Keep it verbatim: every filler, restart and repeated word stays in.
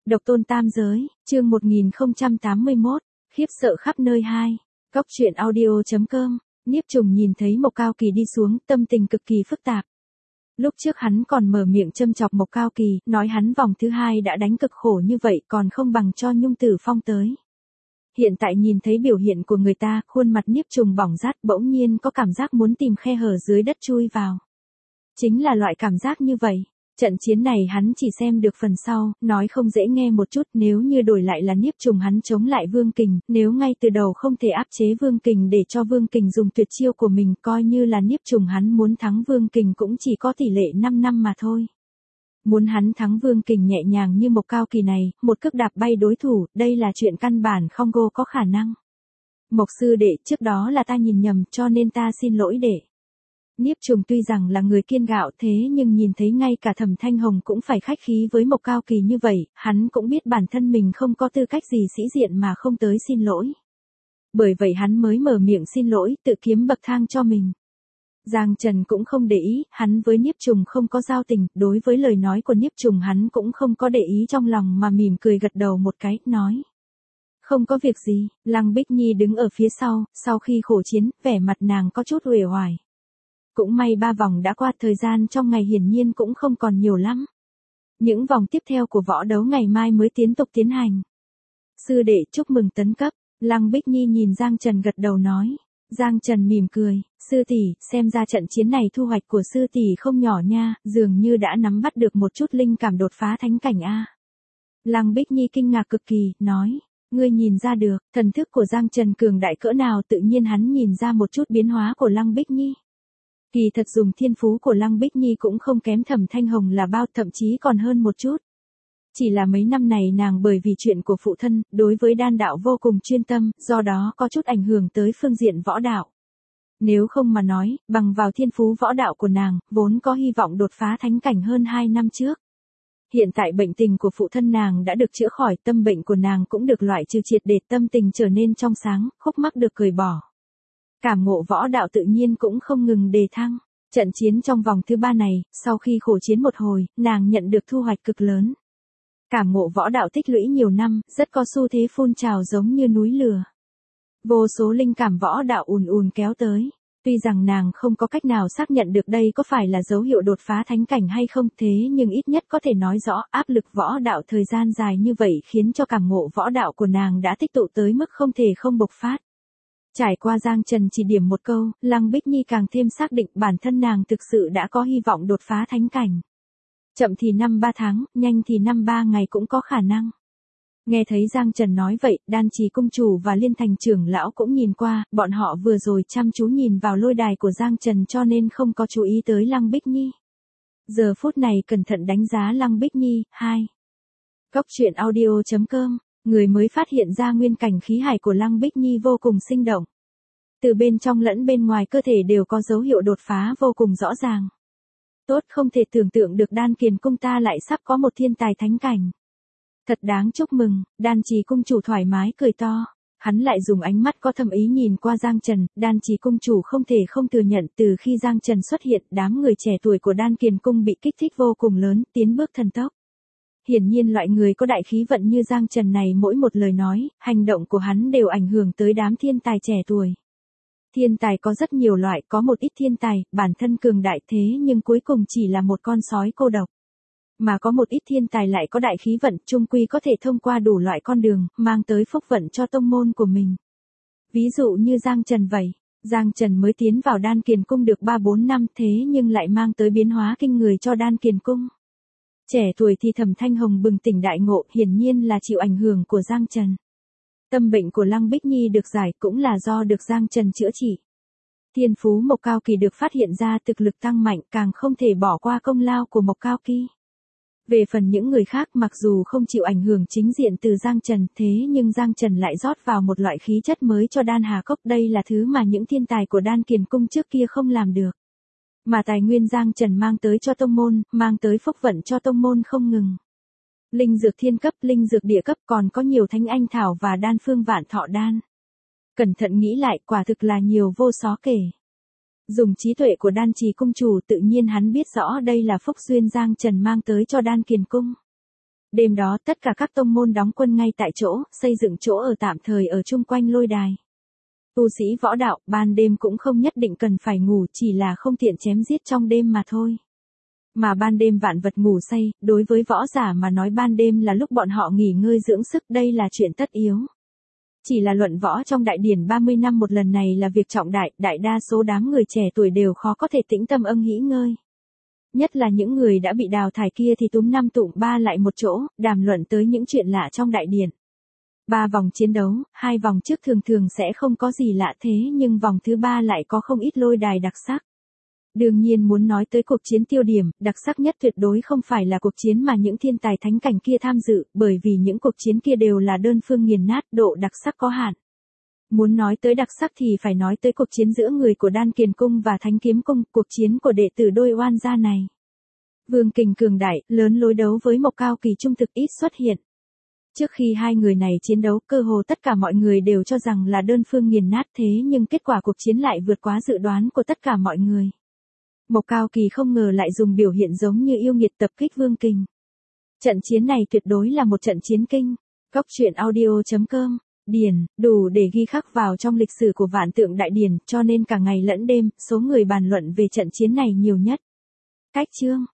Độc tôn tam giới, chương một nghìn không trăm tám mươi mốt, khiếp sợ khắp nơi hai. Cóc truyện audio chấm com, Niếp Trùng nhìn thấy Mộc Cao Kỳ đi xuống, tâm tình cực kỳ phức tạp. Lúc trước hắn còn mở miệng châm chọc Mộc Cao Kỳ, nói hắn vòng thứ hai đã đánh cực khổ như vậy còn không bằng cho Nhung Tử Phong tới. Hiện tại nhìn thấy biểu hiện của người ta, khuôn mặt Niếp Trùng bỏng rát, bỗng nhiên có cảm giác muốn tìm khe hở dưới đất chui vào. Chính là loại cảm giác như vậy. Trận chiến này hắn chỉ xem được phần sau, nói không dễ nghe một chút, nếu như đổi lại là Niếp Trùng hắn chống lại Vương Kình, nếu ngay từ đầu không thể áp chế Vương Kình để cho Vương Kình dùng tuyệt chiêu của mình, coi như là Niếp Trùng hắn muốn thắng Vương Kình cũng chỉ có tỷ lệ năm năm mà thôi. Muốn hắn thắng Vương Kình nhẹ nhàng như Mộc Cao Kỳ này, một cước đạp bay đối thủ, đây là chuyện căn bản không cô có khả năng. Mộc sư đệ, trước đó là ta nhìn nhầm, cho nên ta xin lỗi đệ. Niếp Trùng tuy rằng là người kiên gạo thế nhưng nhìn thấy ngay cả Thẩm Thanh Hồng cũng phải khách khí với Mộc Cao Kỳ như vậy, hắn cũng biết bản thân mình không có tư cách gì sĩ diện mà không tới xin lỗi. Bởi vậy hắn mới mở miệng xin lỗi, tự kiếm bậc thang cho mình. Giang Trần cũng không để ý, hắn với Niếp Trùng không có giao tình, đối với lời nói của Niếp Trùng hắn cũng không có để ý trong lòng mà mỉm cười gật đầu một cái, nói. Không có việc gì, Lăng Bích Nhi đứng ở phía sau, sau khi khổ chiến, vẻ mặt nàng có chút uể oải. Cũng may ba vòng đã qua, thời gian trong ngày hiển nhiên cũng không còn nhiều lắm. Những vòng tiếp theo của võ đấu ngày mai mới tiếp tục tiến hành. Sư đệ chúc mừng tấn cấp, Lăng Bích Nhi nhìn Giang Trần gật đầu nói. Giang Trần mỉm cười, sư tỷ, xem ra trận chiến này thu hoạch của sư tỷ không nhỏ nha, dường như đã nắm bắt được một chút linh cảm đột phá thánh cảnh a. Lăng Bích Nhi kinh ngạc cực kỳ, nói. Ngươi nhìn ra được, thần thức của Giang Trần cường đại cỡ nào, tự nhiên hắn nhìn ra một chút biến hóa của Lăng Bích Nhi. Kỳ thật dùng thiên phú của Lăng Bích Nhi cũng không kém Thẩm Thanh Hồng là bao, thậm chí còn hơn một chút. Chỉ là mấy năm này nàng bởi vì chuyện của phụ thân, đối với đan đạo vô cùng chuyên tâm, do đó có chút ảnh hưởng tới phương diện võ đạo. Nếu không mà nói, bằng vào thiên phú võ đạo của nàng, vốn có hy vọng đột phá thánh cảnh hơn hai năm trước. Hiện tại bệnh tình của phụ thân nàng đã được chữa khỏi, tâm bệnh của nàng cũng được loại trừ triệt để, tâm tình trở nên trong sáng, khúc mắc được cởi bỏ. Cảm ngộ võ đạo tự nhiên cũng không ngừng đề thăng. Trận chiến trong vòng thứ ba này, sau khi khổ chiến một hồi, nàng nhận được thu hoạch cực lớn. Cảm ngộ võ đạo tích lũy nhiều năm, rất có xu thế phun trào giống như núi lửa. Vô số linh cảm võ đạo ùn ùn kéo tới. Tuy rằng nàng không có cách nào xác nhận được đây có phải là dấu hiệu đột phá thánh cảnh hay không, thế nhưng ít nhất có thể nói rõ áp lực võ đạo thời gian dài như vậy khiến cho cảm ngộ võ đạo của nàng đã tích tụ tới mức không thể không bộc phát. Trải qua Giang Trần chỉ điểm một câu, Lăng Bích Nhi càng thêm xác định bản thân nàng thực sự đã có hy vọng đột phá thánh cảnh. Chậm thì năm ba tháng, nhanh thì năm ba ngày cũng có khả năng. Nghe thấy Giang Trần nói vậy, Đan Trì cung chủ và Liên Thành trưởng lão cũng nhìn qua, bọn họ vừa rồi chăm chú nhìn vào lôi đài của Giang Trần cho nên không có chú ý tới Lăng Bích Nhi. Giờ phút này cẩn thận đánh giá Lăng Bích Nhi, hai. Cóc truyện audio chấm com, người mới phát hiện ra nguyên cảnh khí hải của Lăng Bích Nhi vô cùng sinh động. Từ bên trong lẫn bên ngoài cơ thể đều có dấu hiệu đột phá vô cùng rõ ràng. Tốt, không thể tưởng tượng được Đan Kiền cung ta lại sắp có một thiên tài thánh cảnh. Thật đáng chúc mừng, Đan Trì cung chủ thoải mái cười to. Hắn lại dùng ánh mắt có thâm ý nhìn qua Giang Trần, Đan Trì cung chủ không thể không thừa nhận từ khi Giang Trần xuất hiện, đám người trẻ tuổi của Đan Kiền cung bị kích thích vô cùng lớn, tiến bước thần tốc. Hiển nhiên loại người có đại khí vận như Giang Trần này mỗi một lời nói, hành động của hắn đều ảnh hưởng tới đám thiên tài trẻ tuổi. Thiên tài có rất nhiều loại, có một ít thiên tài, bản thân cường đại thế nhưng cuối cùng chỉ là một con sói cô độc. Mà có một ít thiên tài lại có đại khí vận, chung quy có thể thông qua đủ loại con đường, mang tới phúc vận cho tông môn của mình. Ví dụ như Giang Trần vậy, Giang Trần mới tiến vào Đan Kiền cung được ba bốn năm thế nhưng lại mang tới biến hóa kinh người cho Đan Kiền cung. Trẻ tuổi thì Thẩm Thanh Hồng bừng tỉnh đại ngộ, hiển nhiên là chịu ảnh hưởng của Giang Trần. Tâm bệnh của Lăng Bích Nhi được giải cũng là do được Giang Trần chữa trị. Thiên phú Mộc Cao Kỳ được phát hiện ra thực lực tăng mạnh, càng không thể bỏ qua công lao của Mộc Cao Kỳ. Về phần những người khác mặc dù không chịu ảnh hưởng chính diện từ Giang Trần, thế nhưng Giang Trần lại rót vào một loại khí chất mới cho Đan Hà Cốc, đây là thứ mà những thiên tài của Đan Kiền cung trước kia không làm được. Mà tài nguyên Giang Trần mang tới cho tông môn, mang tới phúc vận cho tông môn không ngừng. Linh dược thiên cấp, linh dược địa cấp, còn có nhiều thánh anh thảo và đan phương vạn thọ đan. Cẩn thận nghĩ lại, quả thực là nhiều vô số kể. Dùng trí tuệ của Đan Trì cung chủ, tự nhiên hắn biết rõ đây là phúc duyên Giang Trần mang tới cho Đan Kiền cung. Đêm đó tất cả các tông môn đóng quân ngay tại chỗ, xây dựng chỗ ở tạm thời ở chung quanh lôi đài. Tu sĩ võ đạo, ban đêm cũng không nhất định cần phải ngủ, chỉ là không tiện chém giết trong đêm mà thôi. Mà ban đêm vạn vật ngủ say, đối với võ giả mà nói ban đêm là lúc bọn họ nghỉ ngơi dưỡng sức, đây là chuyện tất yếu. Chỉ là luận võ trong đại điển ba mươi năm một lần này là việc trọng đại, đại đa số đám người trẻ tuổi đều khó có thể tĩnh tâm âm nghỉ ngơi. Nhất là những người đã bị đào thải kia thì túm năm tụm ba lại một chỗ, đàm luận tới những chuyện lạ trong đại điển. Ba vòng chiến đấu, hai vòng trước thường thường sẽ không có gì lạ thế nhưng vòng thứ ba lại có không ít lôi đài đặc sắc. Đương nhiên muốn nói tới cuộc chiến tiêu điểm, đặc sắc nhất tuyệt đối không phải là cuộc chiến mà những thiên tài thánh cảnh kia tham dự, bởi vì những cuộc chiến kia đều là đơn phương nghiền nát, độ đặc sắc có hạn. Muốn nói tới đặc sắc thì phải nói tới cuộc chiến giữa người của Đan Kiền Cung và Thánh Kiếm Cung, cuộc chiến của đệ tử đôi oan gia này. Vương Kình cường đại, lớn lối đấu với Mộc Cao Kỳ trung thực ít xuất hiện. Trước khi hai người này chiến đấu, cơ hồ tất cả mọi người đều cho rằng là đơn phương nghiền nát thế nhưng kết quả cuộc chiến lại vượt quá dự đoán của tất cả mọi người. Mộc Cao Kỳ không ngờ lại dùng biểu hiện giống như yêu nghiệt tập kích Vương Kình. Trận chiến này tuyệt đối là một trận chiến kinh. Góc truyện audio chấm com, điển, đủ để ghi khắc vào trong lịch sử của Vạn Tượng Đại Điển, cho nên cả ngày lẫn đêm, số người bàn luận về trận chiến này nhiều nhất. Cách chương